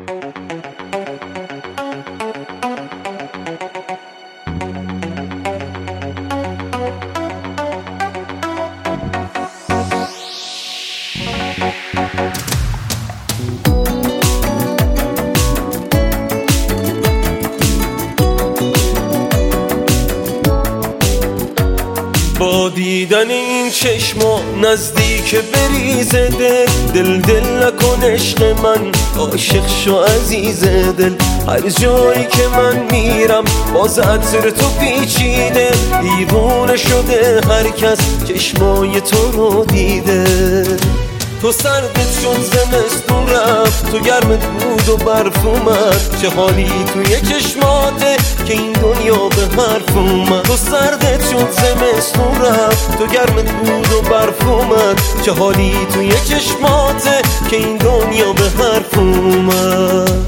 با دیدن این چشما نزدیک بریز دل نکن عشق من، عاشق شو عزیز دل. هر جایی که من میرم باز عطر تو پیچیده، دیوونه شده هر کس چشمای تو رو دیده. تو سردت شد زمستون رفت، تو گرمت بود و برف اومد، چه حالی توی چشماته که این دنیا به حرف اومد. تو سردت شد زمستون رفت، تو گرمت بود و برف اومد، چه حالی توی چشماته که این دنیا به حرف اومد.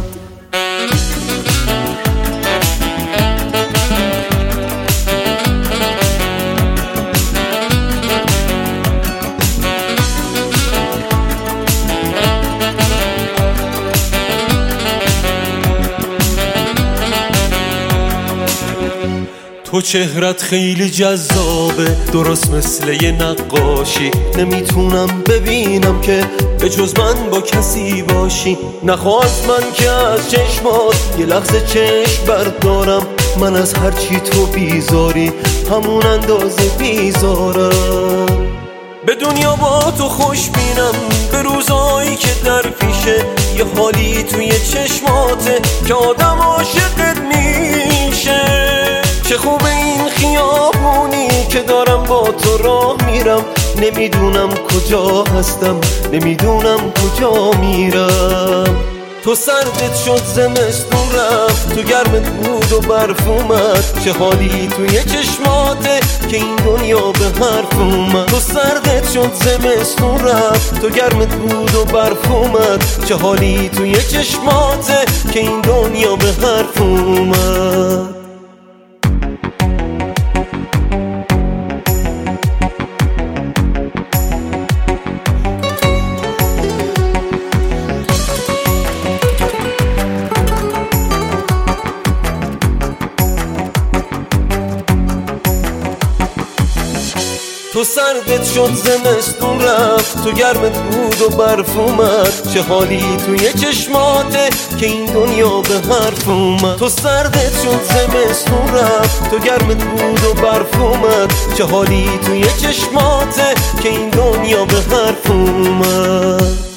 تو چهرت خیلی جذابه، درست مثل یه نقاشی. نمیتونم ببینم که به جز من با کسی باشی. نخواست من که از چشمات یه لحظه چشم بردارم، من از هرچی تو بیزاری همون اندازه بیزارم. به دنیا با تو خوش بینم، به روزایی که در پیشه، یه حالی توی چشماته که آدم عاشقت میشه. چه خوبه این خیابونی که دارم با تو راه میرم، نمیدونم کجا هستم، نمیدونم کجا میرم. تو سردت شد زمستون رفت، تو گرمت بود و برف اومد، چه حالی توی چشماته که این دنیا به حرف اومد. تو سردت شد زمستون رفت، تو گرمت بود و برف اومد، چه حالی توی چشماته که این دنیا به حرف اومد. تو سردت شد زمستون رفت، تو گرمت بود و برف اومد، چه حالی توی چشماته که این دنیا به حرف اومد. تو سردت شد زمستون رفت، تو گرمت بود و برف اومد، چه حالی توی چشماته که این دنیا به حرف اومد.